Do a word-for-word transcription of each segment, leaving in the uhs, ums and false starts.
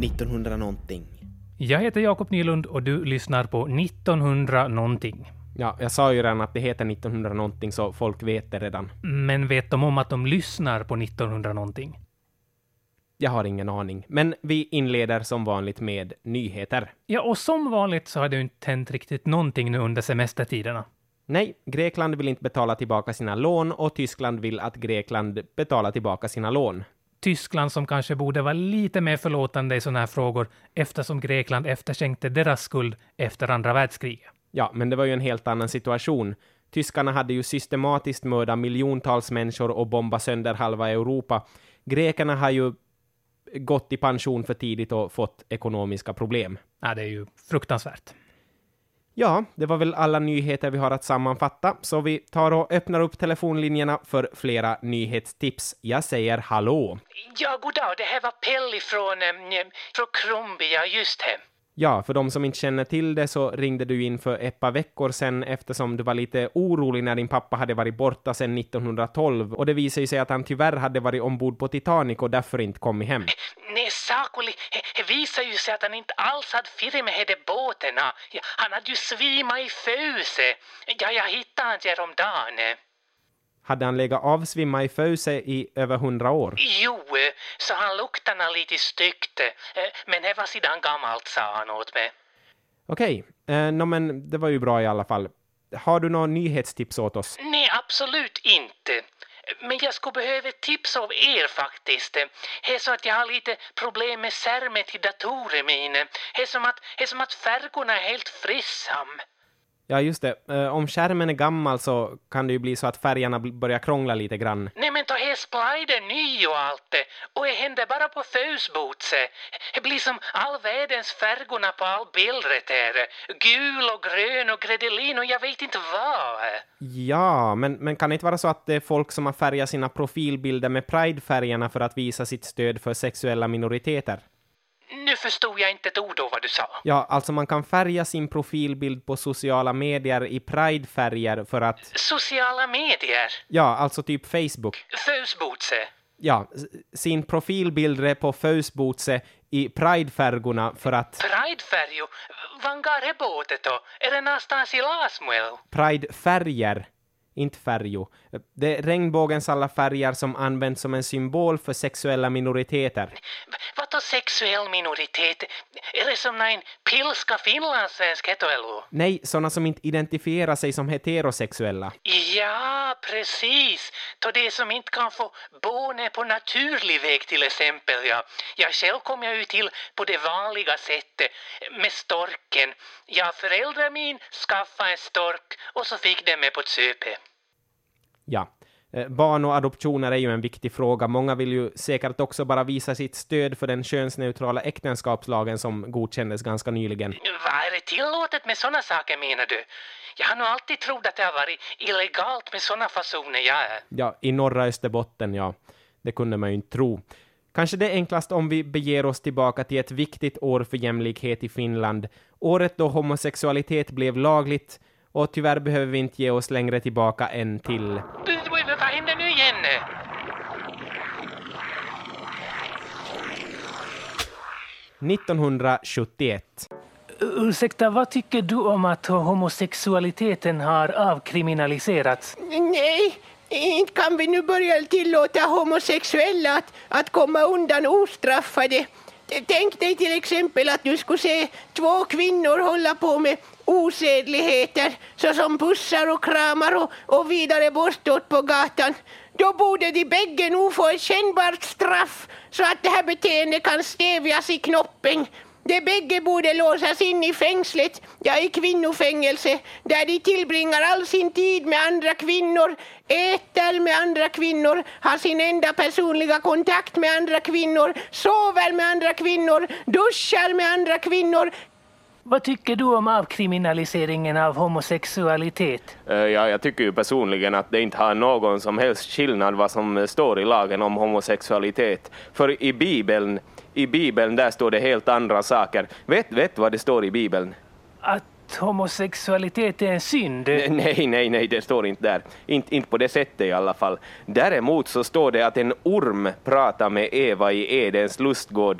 nittonhundra någonting. Jag heter Jakob Nylund och du lyssnar på nittonhundra någonting. Ja, jag sa ju redan att det heter nittonhundra någonting så folk vet det redan. Men vet de om att de lyssnar på nittonhundra någonting? Jag har ingen aning. Men vi inleder som vanligt med nyheter. Ja, och som vanligt så har det ju inte hänt riktigt någonting nu under semestertiderna. Nej, Grekland vill inte betala tillbaka sina lån och Tyskland vill att Grekland betalar tillbaka sina lån. Tyskland som kanske borde vara lite mer förlåtande i sådana här frågor eftersom Grekland efterskänkte deras skuld efter andra världskriget. Ja, men det var ju en helt annan situation. Tyskarna hade ju systematiskt mördat miljontals människor och bombat sönder halva Europa. Grekerna har ju gått i pension för tidigt och fått ekonomiska problem. Ja, det är ju fruktansvärt. Ja, det var väl alla nyheter vi har att sammanfatta, så vi tar och öppnar upp telefonlinjerna för flera nyhetstips. Jag säger hallå. Ja, god dag. Det här var Pelli från, ähm, från Krumbi, ja just det. Ja, för de som inte känner till det så ringde du in för ett par veckor sedan eftersom du var lite orolig när din pappa hade varit borta sedan nittonhundratolv och det visade ju sig att han tyvärr hade varit ombord på Titanic och därför inte kommit hem. Nej, sakoli, det visar ju sig att han inte alls hade fyrt med de båtarna. Ja, han hade ju svimat i föse. Ja, jag hittade han häromdagen. Hade han legat avsvimma i föse i över hundra år? Jo, så han luktade lite styggt. Men det var sidan gammalt, sa han åt mig. Okej, eh, no, men det var ju bra i alla fall. Har du några nyhetstips åt oss? Nej, absolut inte. Men jag skulle behöva tips av er faktiskt. Det är så att jag har lite problem med skärmen till datorer mina. Det är som att, det är som att färgerna är helt frissam. Ja, just det. Eh, om skärmen är gammal så kan det ju bli så att färgerna bl- börjar krångla lite grann. Nej, men ta här splider ny och allt det. Och det händer bara på Facebook. Det blir som all världens färgerna på all bildret här. Gul och grön och gredelin och jag vet inte vad. Ja, men, men kan det inte vara så att det är folk som har färgat sina profilbilder med Pride-färgerna för att visa sitt stöd för sexuella minoriteter? Nu förstod jag inte ett ord av vad du sa. Ja, alltså man kan färga sin profilbild på sociala medier i Pride-färger för att... Sociala medier? Ja, alltså typ Facebook. Facebook. Ja, sin profilbild på Facebook i Pride-färgorna för att... Pride-färger? Vangar är båtet då? Är det någonstans i Lasmuel? Pride-färger, inte färger. Det är regnbågens alla färger som används som en symbol för sexuella minoriteter. Vad då sexuell minoritet? Är det som en pilska finlandssvensk heteroello? Nej, sådana som inte identifierar sig som heterosexuella. Ja, precis. Då det som inte kan få barn på naturlig väg till exempel. Ja. Jag själv kom jag ut till på det vanliga sättet med storken. Ja, föräldrar min skaffade en stork och så fick de med på ett söpe. Ja, barn och adoptioner är ju en viktig fråga. Många vill ju säkert också bara visa sitt stöd för den könsneutrala äktenskapslagen som godkändes ganska nyligen. Vad är det tillåtet med sådana saker menar du? Jag har nog alltid trott att det har varit illegalt med sådana fasoner, ja. Ja, i norra Österbotten, ja. Det kunde man ju inte tro. Kanske det är enklast om vi beger oss tillbaka till ett viktigt år för jämlikhet i Finland. Året då homosexualitet blev lagligt. Och tyvärr behöver vi inte ge oss längre tillbaka än till... Vad händer nu igen? nittonhundrasjuttioett. Ursäkta, vad tycker du om att homosexualiteten har avkriminaliserats? Nej, inte kan vi nu börja tillåta homosexuella att, att komma undan ostraffade. Tänk dig till exempel att du skulle se två kvinnor hålla på med osedligheter såsom pussar och kramar och, och vidare bortåt på gatan. Då borde de bägge nog få ett kännbart straff så att det här beteendet kan stävjas i knoppen. De bägge borde låsas in i fängslet, ja i kvinnofängelse, där de tillbringar all sin tid med andra kvinnor, äter med andra kvinnor, har sin enda personliga kontakt med andra kvinnor, sover med andra kvinnor, duschar med andra kvinnor. Vad tycker du om avkriminaliseringen av homosexualitet? Uh, ja, jag tycker ju personligen att det inte har någon som helst skillnad vad som står i lagen om homosexualitet. För i Bibeln, i Bibeln där står det helt andra saker. Vet vet vad det står i Bibeln? Att homosexualitet är en synd? Nej, nej, nej, det står inte där. Inte, inte på det sättet i alla fall. Däremot så står det att en orm pratar med Eva i Edens lustgård.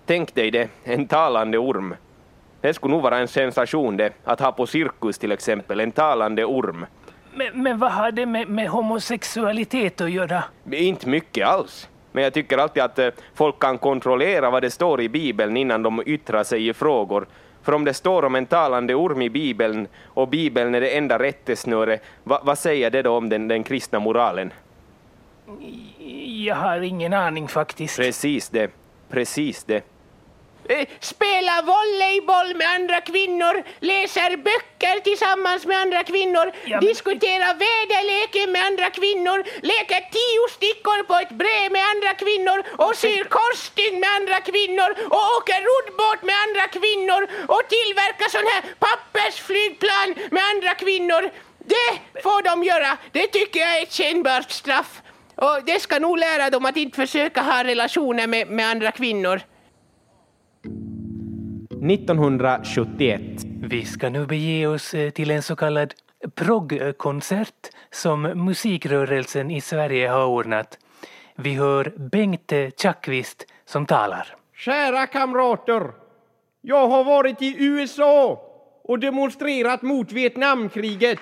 Tänk dig det, en talande orm. Det skulle nog vara en sensation det, att ha på cirkus till exempel, en talande orm. Men, men vad har det med, med homosexualitet att göra? Inte mycket alls. Men jag tycker alltid att eh, folk kan kontrollera vad det står i Bibeln innan de yttrar sig i frågor. För om det står om en talande orm i Bibeln och Bibeln är det enda rättesnöre, va, vad säger det då om den, den kristna moralen? Jag har ingen aning faktiskt. Precis det, precis det. Spela volleyboll med andra kvinnor, läser böcker tillsammans med andra kvinnor, Ja, men- diskuterar väderleken med andra kvinnor, leker tio stickor på ett brev med andra kvinnor och syr korsstygn med andra kvinnor och åker roddbåt med andra kvinnor och tillverkar sån här pappersflygplan med andra kvinnor. Det får de göra. Det tycker jag är ett kännbart straff. Och det ska nog lära dem att inte försöka ha relationer med, med andra kvinnor. nittonhundrasjuttioett. Vi ska nu bege oss eh, till en så kallad proggkonsert som musikrörelsen i Sverige har ordnat. Vi hör Bengt Tjackvist som talar. Kära kamrater, jag har varit i U S A och demonstrerat mot Vietnamkriget.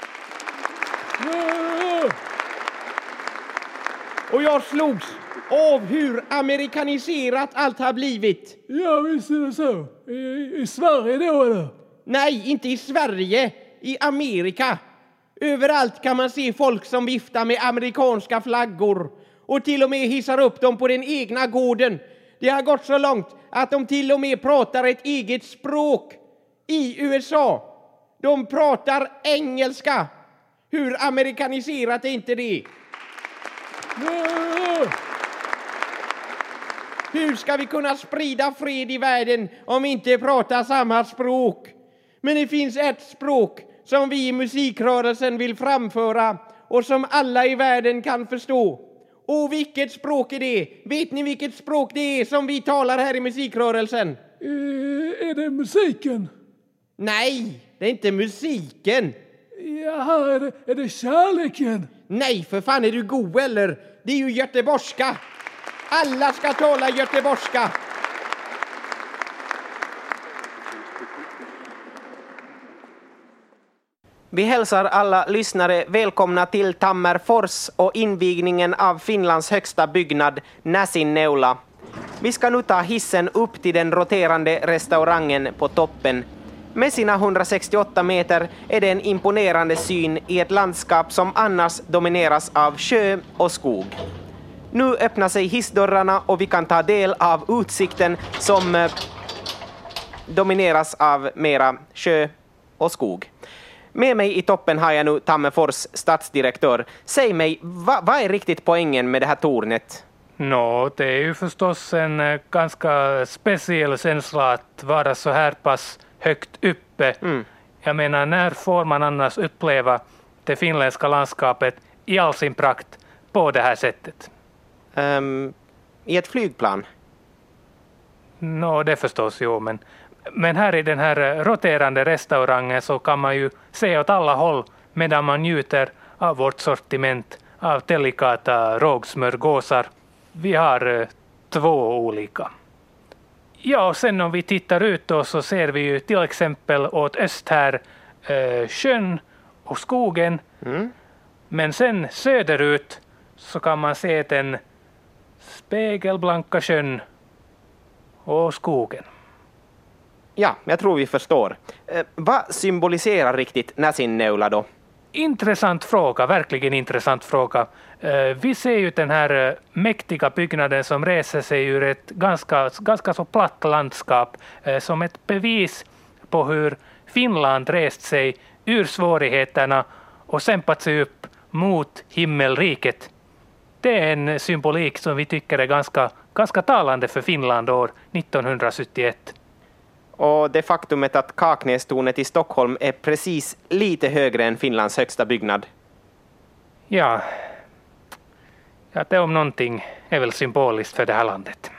Och jag slogs av hur amerikaniserat allt har blivit. Ja, visst är det så. I, i Sverige då eller? Nej, inte i Sverige, i Amerika. Överallt kan man se folk som viftar med amerikanska flaggor och till och med hissar upp dem på den egna gården. Det har gått så långt att de till och med pratar ett eget språk i U S A. De pratar engelska. Hur amerikaniserat är inte det? Hur ska vi kunna sprida fred i världen om vi inte pratar samma språk? Men det finns ett språk som vi i musikrörelsen vill framföra och som alla i världen kan förstå. Och vilket språk är det? Vet ni vilket språk det är som vi talar här i musikrörelsen? Eh, är det musiken? Nej, det är inte musiken. Jaha, är det, är det kärleken? Nej, för fan, är du god eller? Det är ju göteborgska. Alla ska tala göteborgska. Vi hälsar alla lyssnare välkomna till Tammerfors och invigningen av Finlands högsta byggnad, Näsinneula. Vi ska nu ta hissen upp till den roterande restaurangen på toppen. Med sina hundrasextioåtta meter är det en imponerande syn i ett landskap som annars domineras av sjö och skog. Nu öppnar sig hissdörrarna och vi kan ta del av utsikten som eh, domineras av mera sjö och skog. Med mig i toppen har jag nu Tammerfors stadsdirektör. Säg mig, vad va är riktigt poängen med det här tornet? Nå, det är ju förstås en eh, ganska speciell känsla att vara så här pass högt uppe. Mm. Jag menar, när får man annars uppleva det finländska landskapet i all sin prakt på det här sättet? Um, I ett flygplan? Nå, det förstås jo, men, men här i den här eh, roterande restaurangen så kan man ju se åt alla håll medan man njuter av vårt sortiment av delikata rågsmörgåsar. Vi har eh, två olika. Ja, och sen om vi tittar ut då så ser vi ju till exempel åt öst här eh, sjön och skogen. Mm. Men sen söderut så kan man se den spegelblanka sjön och skogen. Ja, jag tror vi förstår. Eh, vad symboliserar riktigt Näsinneula då? Intressant fråga, verkligen intressant fråga. Eh, vi ser ju den här eh, mäktiga byggnaden som reser sig ur ett ganska, ganska så platt landskap eh, som ett bevis på hur Finland rest sig ur svårigheterna och kämpat sig upp mot himmelriket. Det är en symbolik som vi tycker är ganska, ganska talande för Finland år nittonhundrasjuttioett. Och det faktumet att Kaknästornet i Stockholm är precis lite högre än Finlands högsta byggnad. Ja, ja, det om någonting är väl symboliskt för det här landet.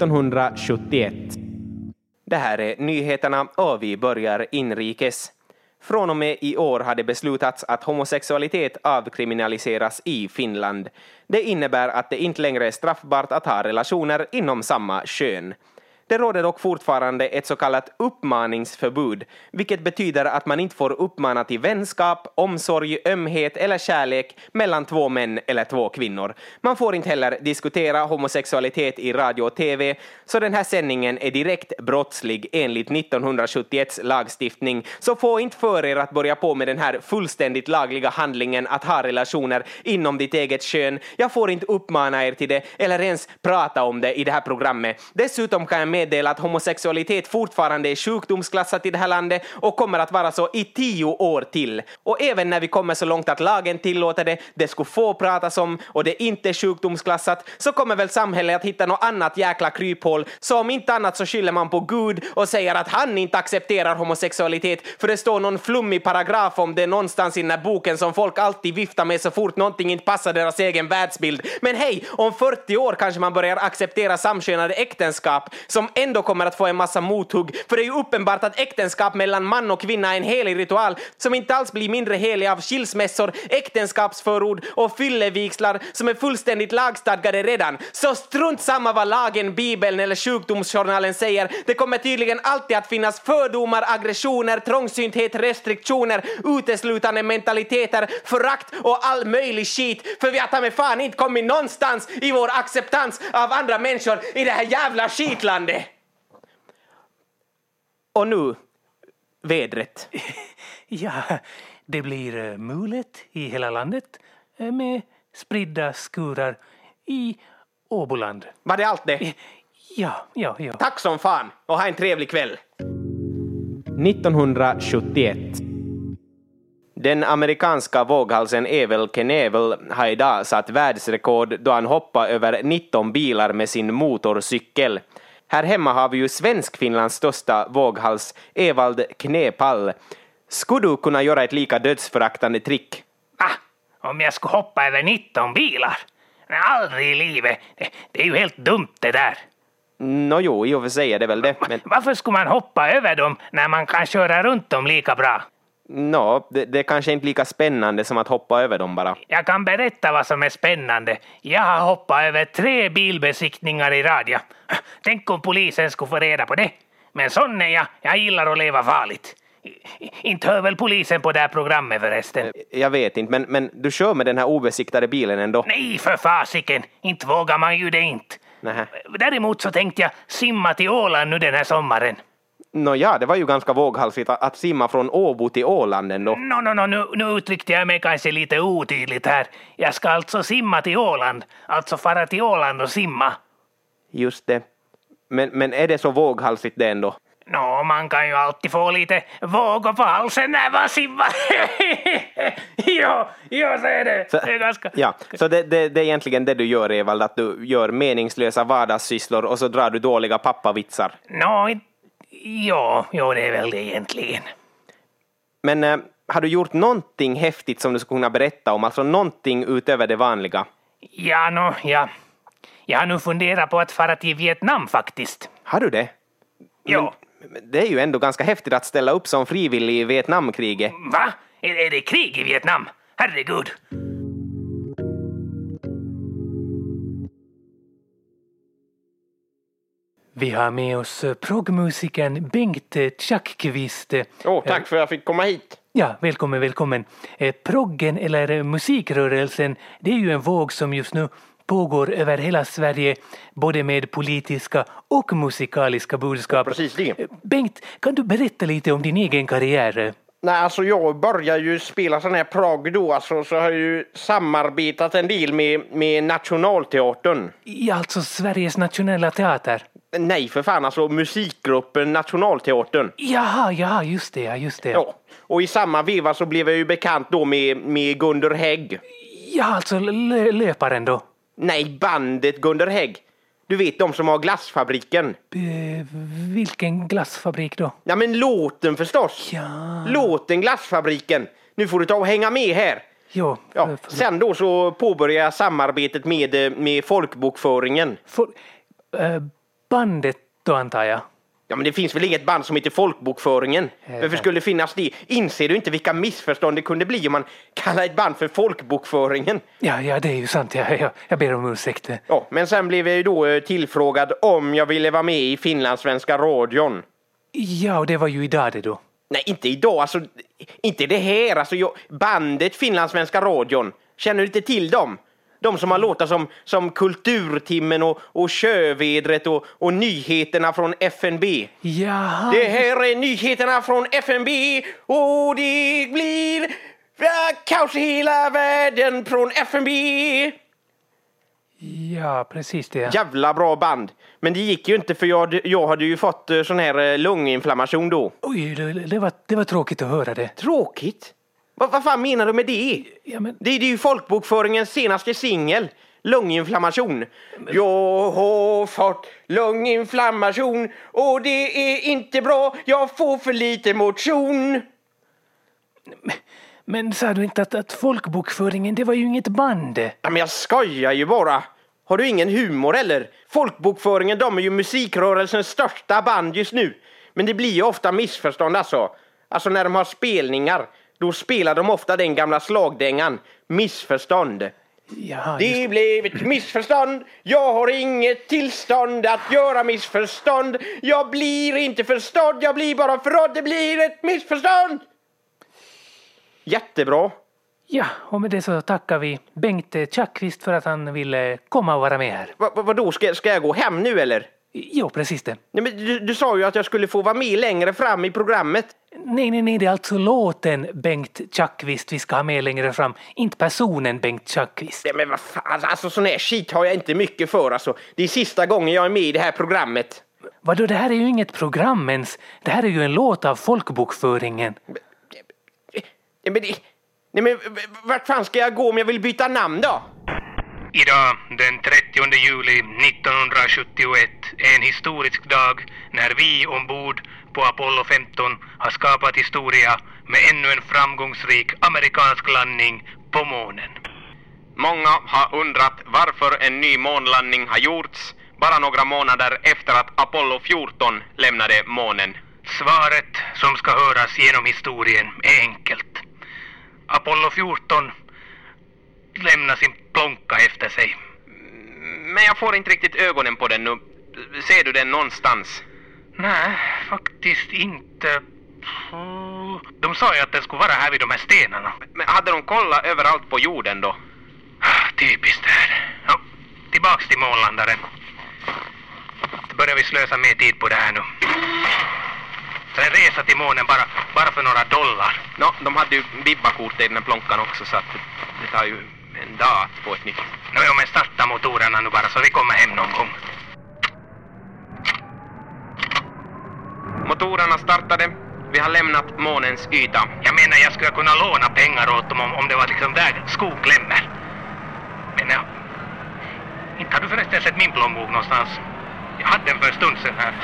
nittonhundrasjuttioett. Det här är nyheterna och vi börjar inrikes. Från och med i år har det beslutats att homosexualitet avkriminaliseras i Finland. Det innebär att det inte längre är straffbart att ha relationer inom samma kön. Det råder dock fortfarande ett så kallat uppmaningsförbud, vilket betyder att man inte får uppmana till vänskap, omsorg, ömhet eller kärlek mellan två män eller två kvinnor. Man får inte heller diskutera homosexualitet i radio och tv, så den här sändningen är direkt brottslig enligt nittonhundrasjuttioett lagstiftning. Så få inte för er att börja på med den här fullständigt lagliga handlingen att ha relationer inom ditt eget kön. Jag får inte uppmana er till det eller ens prata om det i det här programmet. Dessutom kan jag meddela att homosexualitet fortfarande är sjukdomsklassat i det här landet och kommer att vara så i tio år till. Och även när vi kommer så långt att lagen tillåter det, det skulle få pratas om och det inte är sjukdomsklassat, så kommer väl samhället att hitta något annat jäkla kryphål. Så om inte annat så skyller man på Gud och säger att han inte accepterar homosexualitet för det står någon flummig paragraf om det någonstans i den här boken som folk alltid viftar med så fort någonting inte passar deras egen världsbild. Men hej, om fyrtio år kanske man börjar acceptera samkönade äktenskap som ändå kommer att få en massa mothugg, för det är ju uppenbart att äktenskap mellan man och kvinna är en helig ritual som inte alls blir mindre helig av skilsmässor, äktenskapsförord och fyllevigslar som är fullständigt lagstadgade redan. Så strunt samma vad lagen, bibeln eller sjukdomsjournalen säger, det kommer tydligen alltid att finnas fördomar, aggressioner, trångsynthet, restriktioner, uteslutande mentaliteter, förakt och all möjlig skit, för vi har med fan inte kommit någonstans i vår acceptans av andra människor i det här jävla skitlandet. Och nu, vädret. Ja, det blir uh, mulet i hela landet uh, med spridda skurar i Åboland. Var det allt det? Ja, ja, ja. Tack som fan och ha en trevlig kväll. nittonhundrasjuttioett. Den amerikanska våghalsen Evel Knievel har idag satt världsrekord då han hoppade över nitton bilar med sin motorcykel. Här hemma har vi ju Svensk-Finlands största våghals, Evald Knepall. Skulle du kunna göra ett lika dödsföraktande trick? Ah, om jag skulle hoppa över nitton bilar? Aldrig i livet. Det, det är ju helt dumt det där. Nå jo, i och för sig är det väl det. Men... Varför skulle man hoppa över dem när man kan köra runt dem lika bra? Nå, det, det är kanske inte lika spännande som att hoppa över dem bara. Jag kan berätta vad som är spännande. Jag har hoppat över tre bilbesiktningar i radio. Tänk om polisen skulle få reda på det. Men sån är jag. Jag gillar att leva farligt. Inte hör väl polisen på det här programmet förresten? Jag vet inte, men, men du kör med den här obesiktade bilen ändå. Nej, för fasiken. Inte vågar man ju det inte. Nähä. Däremot så tänkte jag simma till Åland nu den här sommaren. Nå ja, det var ju ganska våghalsigt att, att simma från Åbo till Åland ändå. Nå, no, no, nu, nu uttryckte jag mig kanske lite otydligt här. Jag ska alltså simma till Åland. Alltså fara till Åland och simma. Just det. Men, men är det så våghalsigt det ändå? Nå, man kan ju alltid få lite vågor på halsen när man simmar. jo, jo, så är det. Så, det är ganska... Ja, så det, det, det är egentligen det du gör, Evald, att du gör meningslösa vardagssysslor och så drar du dåliga pappavitsar. Nå, ja, jo, det är väl det egentligen. Men äh, har du gjort någonting häftigt som du skulle kunna berätta om? Alltså någonting utöver det vanliga? Ja, nå, ja. Jag har nu funderat på att fara till Vietnam faktiskt. Har du det? Ja. Men det är ju ändå ganska häftigt att ställa upp som frivillig i Vietnamkriget. Va? Är, är det krig i Vietnam? Herregud. Vi har med oss proggmusikern Bengt Tjackqvist. Åh, oh, tack för att jag fick komma hit. Ja, välkommen, välkommen. Proggen eller musikrörelsen, det är ju en våg som just nu pågår över hela Sverige, både med politiska och musikaliska budskap. Precis det. Bengt, kan du berätta lite om din egen karriär? Nej, alltså jag började ju spela sån här progg då, alltså, så har jag ju samarbetat en del med, med Nationalteatern. Ja, alltså Sveriges nationella teater. Nej, för fan, alltså musikgruppen Nationalteatern. Jaha, ja, just det, ja, just det. Ja, och i samma veva så blev jag ju bekant då med, med Gunder Hägg. Ja, alltså lö- löparen då. Nej, bandet Gunder Hägg. Du vet, de som har glassfabriken. B- vilken glassfabrik då? Ja, men låten förstås. Ja. Låten Glassfabriken. Nu får du ta och hänga med här. Jo. Ja, F- sen då så påbörjar jag samarbetet med, med folkbokföringen. för, äh, bandet då antar jag. Ja, men det finns väl inget band som heter Folkbokföringen? Eh, Varför skulle det finnas det? Inser du inte vilka missförstånd det kunde bli om man kallar ett band för Folkbokföringen? Ja, ja, det är ju sant. Jag, jag, jag ber om ursäkt. Ja, men sen blev jag ju då eh, tillfrågad om jag ville vara med i Finlandssvenska radion. Ja, och det var ju idag det då. Nej, inte idag. Alltså, inte det här. Alltså, jag, bandet Finlandssvenska radion. Känner du inte till dem? De som har låtat som, som Kulturtimmen och, och Kövedret och, och nyheterna från F N B. Jaha. Det här är nyheterna från F N B och det blir ja, kaos i hela världen från F N B. Ja, precis det. Jävla bra band. Men det gick ju inte för jag, jag hade ju fått eh, sån här eh, lunginflammation då. Oj, det, det, var, det var tråkigt att höra det. Tråkigt? Va, vad fan menar du med det? Ja, men... Det, det är ju Folkbokföringens senaste singel. Lunginflammation. Men... Jag har fått lunginflammation och det är inte bra. Jag får för lite motion. Men, men sa du inte att, att Folkbokföringen, det var ju inget band? Ja, men jag skojar ju bara. Har du ingen humor eller? Folkbokföringen, de är ju musikrörelsens största band just nu. Men det blir ju ofta missförstånd alltså. Alltså när de har spelningar, då spelar de ofta den gamla slagdängan. Missförstånd. Ja, det just... blev ett missförstånd. Jag har inget tillstånd att göra missförstånd. Jag blir inte förstådd, jag blir bara förrådd. Det blir ett missförstånd. Jättebra. Ja, och med det så tackar vi Bengt Tjackvist för att han ville komma och vara med här. Va, va, vadå, ska, ska jag gå hem nu eller? Jo, precis det. Nej, men du, du sa ju att jag skulle få vara med längre fram i programmet. Nej, nej, nej, det är alltså låten Bengt Tjackvist vi ska ha med längre fram. Inte personen Bengt Tjackvist. Nej, men vad fan, alltså sån här shit har jag inte mycket för alltså. Det är sista gången jag är med i det här programmet. Vadå, det här är ju inget program ens. Det här är ju en låt av Folkbokföringen. Nej, men det... Nej, men vart fan ska jag gå om jag vill byta namn då? Idag, den trettionde juli nittonhundrasjuttioett, är en historisk dag när vi ombord på Apollo femton har skapat historia med ännu en framgångsrik amerikansk landning på månen. Många har undrat varför en ny månlandning har gjorts bara några månader efter att Apollo fjorton lämnade månen. Svaret som ska höras genom historien är enkelt. Apollo fjorton lämnar sin plånka efter sig. Men jag får inte riktigt ögonen på den nu. Ser du den någonstans? Nej, faktiskt inte. De sa ju att den skulle vara här vid de här stenarna. Men hade de kollat överallt på jorden då? Typiskt det här. Ja, tillbaks till månlandaren. Då börjar vi slösa mer tid på det här nu. Så en resa till månen bara, bara för några dollar. No, de hade ju bibbakort i den här plånkan också så att det tar ju en dag att få ett nytt. Nu är men starta motorerna nu bara så vi kommer hem någon gång. Motorerna startade. Vi har lämnat månens yta. Jag menar jag skulle kunna låna pengar åt dem om, om det var liksom där skog klämmer. Men ja, inte har du förresten sett min plånbok någonstans? Jag hade den för en stund sedan här.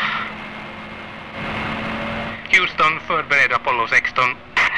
Houston, förbered Apollo sexton.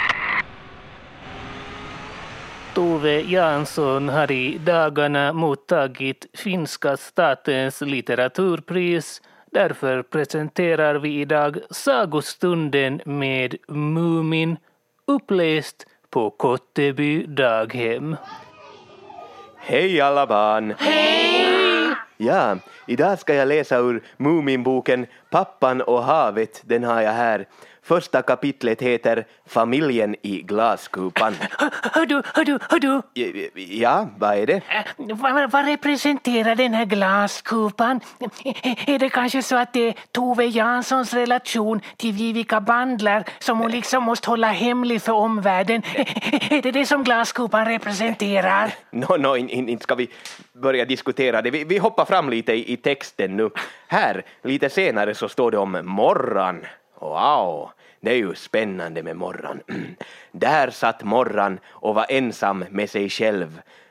Tove Jansson har i dagarna mottagit finska statens litteraturpris. Därför presenterar vi idag sagostunden med Mumin, uppläst på Kotteby daghem. Hej alla barn! Hej! Ja, idag ska jag läsa ur Muminboken Pappan och havet, den har jag här. Första kapitlet heter Familjen i glaskupan. Hör du, hör du, hör du? Ja, vad är det? Vad, vad representerar den här glaskupan? Är det kanske så att det är Tove Janssons relation till Vivica Bandler som hon liksom måste hålla hemlig för omvärlden? Är det det som glaskupan representerar? Nå, no, no, inte in, in ska vi börja diskutera det. Vi, vi hoppar fram lite i, i texten nu. Här, lite senare så står det om Morran. Wow, det är ju spännande med Morran. Där satt Morran och var ensam med sig själv.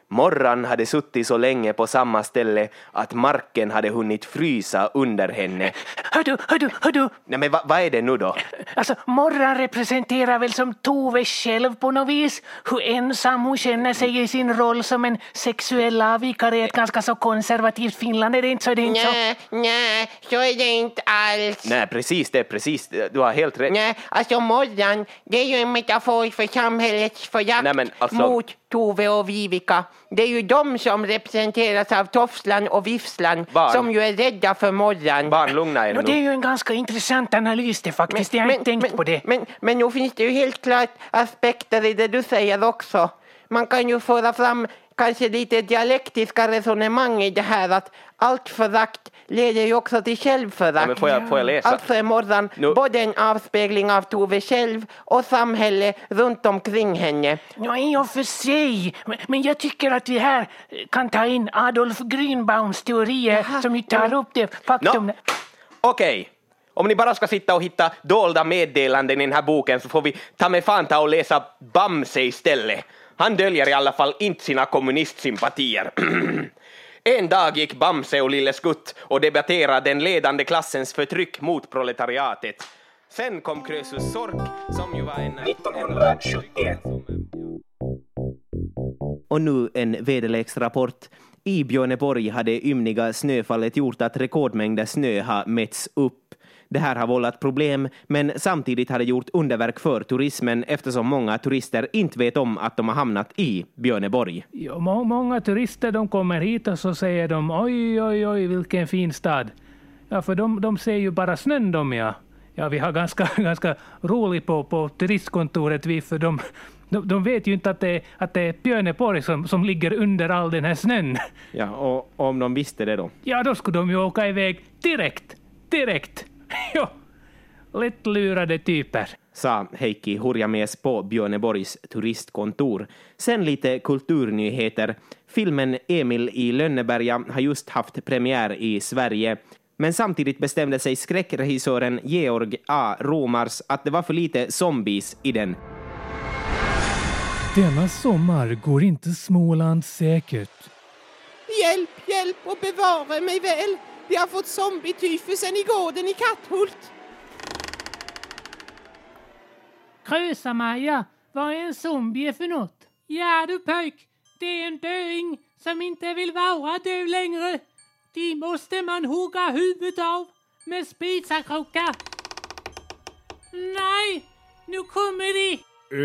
Morran hade suttit så länge på samma ställe att marken hade hunnit frysa under henne. Hör du, hör du, hör du? Nej, men va, vad är det nu då? Alltså, Morran representerar väl som Tove själv på något vis. Hur ensam hon känner sig i sin roll som en sexuell avvikare i ett ganska så konservativt Finland. Är det inte så? Är det inte så? Nej, nej, så är det inte alls. Nej, precis det, precis. Du har helt rätt. Nej, alltså Morran, det är ju en metafor för samhällets förjakt Nej, men alltså- mot Tove och Vivica. Det är ju de som representeras av Tofslan och Vifslan Barn. som ju är rädda för Morran. Barn, lugna er No, det är nu. ju en ganska intressant analys det faktiskt. Jag har inte tänkt men, på det. Men, men nu finns det ju helt klart aspekter i det du säger också. Man kan ju föra fram kanske lite dialektiska resonemang i det här att allt förakt leder ju också till självförakt. Ja, men får jag, får jag läsa? Alltså är Morran Nu- både en avspegling av Tove själv och samhället runt omkring henne. Ja, i och för sig. Men, men jag tycker att vi här kan ta in Adolf Grünbaums teorier Jaha, som ju tar ja. upp det faktum. Nå, Okej. Om ni bara ska sitta och hitta dolda meddelanden i den här boken så får vi ta med fan ta och läsa Bamse istället. Han döljer i alla fall inte sina kommunistsympatier. En dag gick Bamse och Lille Skutt och debatterade den ledande klassens förtryck mot proletariatet. Sen kom Krösus Sork som ju var en... nittonhundrasjuttioett. Och nu en väderleksrapport. I Björneborg hade ymniga snöfallet gjort att rekordmängder snö har mätts upp. Det här har vållat problem, men samtidigt har det gjort underverk för turismen eftersom många turister inte vet om att de har hamnat i Björneborg. Ja, må- många turister de kommer hit och så säger de oj, oj, oj, vilken fin stad. Ja, för de, de ser ju bara snön de, ja. Ja, vi har ganska, ganska roligt på, på turistkontoret, vi, för de, de, de vet ju inte att det, att det är Björneborg som, som ligger under all den här snön. Ja, och om de visste det då? Ja, då skulle de ju åka iväg direkt, direkt. Jo, lätt lurade typer. Sa Heikki Hurjamies på Björneborgs turistkontor. Sen lite kulturnyheter. Filmen Emil i Lönneberga har just haft premiär i Sverige. Men samtidigt bestämde sig skräckregissören Georg A. Romars att det var för lite zombies i den. Denna sommar går inte Småland säkert. Hjälp, hjälp och bevara mig väl. Vi har fått zombietyfusen i gården i Katthult. Krösa-Maja, vad är en zombie för något? Ja du pöjk, det är en döing som inte vill vara död längre. De måste man hugga huvudet av med spisakrokar. Nej, nu kommer de.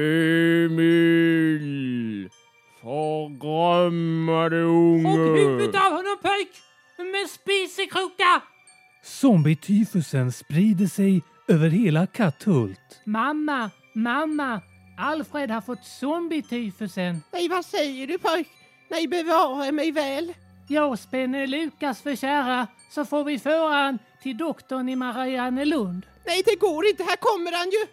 Emil! Förgrömmade Hugg huvudet av honom pöjk med spisakrokar. Zombietyfusen sprider sig över hela Katthult. Mamma, mamma, Alfred har fått zombietyfusen. Nej, vad säger du pojk? Nej, bevara mig väl. Jag spänner Lukas för kära så får vi föra han till doktorn i Mariannelund. Nej, det går inte. Här kommer han ju.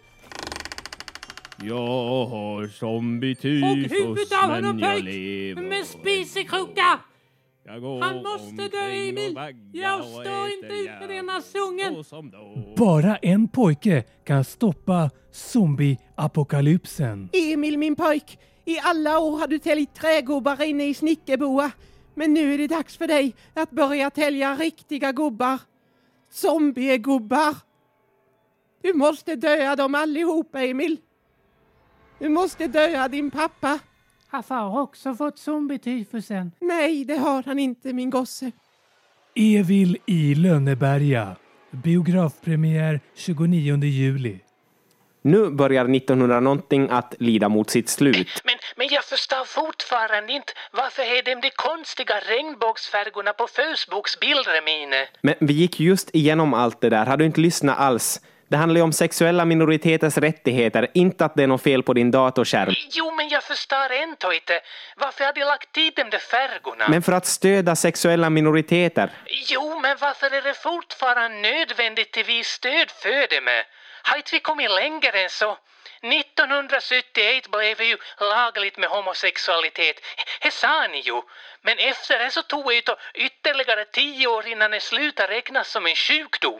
Jag har Hugg zombietyfus huvudet av honom men jag pöjk lever. med spisakrokar. Jag går Han måste dö, omkring Emil. och vaggar Jag och står inte äter ut med järn. denna sången. Och som då. Bara en pojke kan stoppa zombie-apokalypsen. Emil, min pojk. I alla år har du täljt trägubbar inne i Snickerboa. Men nu är det dags för dig att börja tälja riktiga gubbar. Zombiegubbar. Du måste döda dem allihopa, Emil. Du måste döda din pappa. Har far också fått zombietyfusen? Nej, det har han inte, min gosse. Evil i Lönneberga. Biografpremiär tjugonionde juli. Nu börjar nittonhundra någonting att lida mot sitt slut. Men, men jag förstår fortfarande inte varför är de de konstiga regnbågsfärgerna på Facebooks bilder mine? Men vi gick just igenom allt det där. Har du inte lyssnat alls? Det handlar ju om sexuella minoriteters rättigheter, inte att det är något fel på din datorskärm. Jo, men jag förstår ändå inte. Varför har de lagt dit de där färgerna? Men för att stödja sexuella minoriteter. Jo, men varför är det fortfarande nödvändigt till vi stöd för det med? Har inte vi kommit längre än så? nittonhundrasjuttioett blev ju lagligt med homosexualitet. Det sa ni ju. Men efter det så tog det ytterligare tio år innan det slutade räknas som en sjukdom.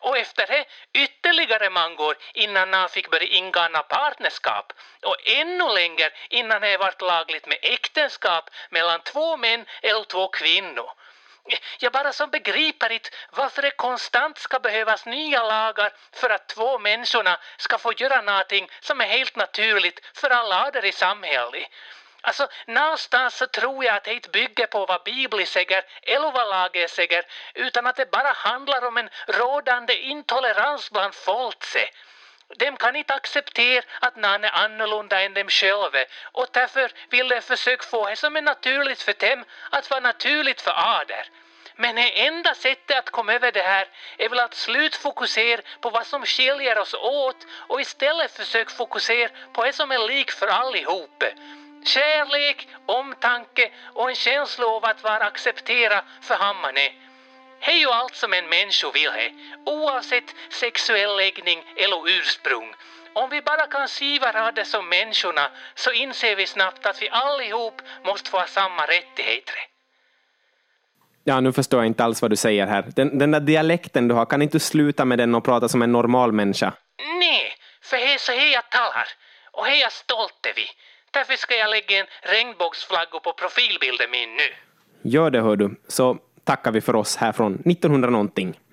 Och efter det ytterligare många innan han fick börja ingåna partnerskap. Och ännu längre innan det varit lagligt med äktenskap mellan två män eller två kvinnor. Jag bara som begriper inte varför det konstant ska behövas nya lagar för att två människorna ska få göra någonting som är helt naturligt för alla andra i samhället. Alltså, någonstans så tror jag att det inte bygger på vad Bibeln säger eller vad lagen säger, utan att det bara handlar om en rådande intolerans bland folket. De kan inte acceptera att någon är annorlunda än dem själva, och därför vill de försöka få det som är naturligt för dem att vara naturligt för ader. Men det enda sättet att komma över det här är väl att slutfokusera på vad som skiljer oss åt och istället försöka fokusera på det som är lik för allihop. Kärlek, omtanke och en känsla av att vara accepterad för han man är. Det är ju allt som en människa vill ha, oavsett sexuell läggning eller ursprung. Om vi bara kan se varandra som människorna så inser vi snabbt att vi allihop måste få samma rättigheter. Ja, nu förstår jag inte alls vad du säger här. Den, den där dialekten du har, kan inte du sluta med den och prata som en normal människa? Nej, för det är så här jag talar. Och det är jag stolt över. Därför ska jag lägga en regnbågsflagga på profilbilden min nu. Gör det, hör du. Så tackar vi för oss här från nittonhundra någonting.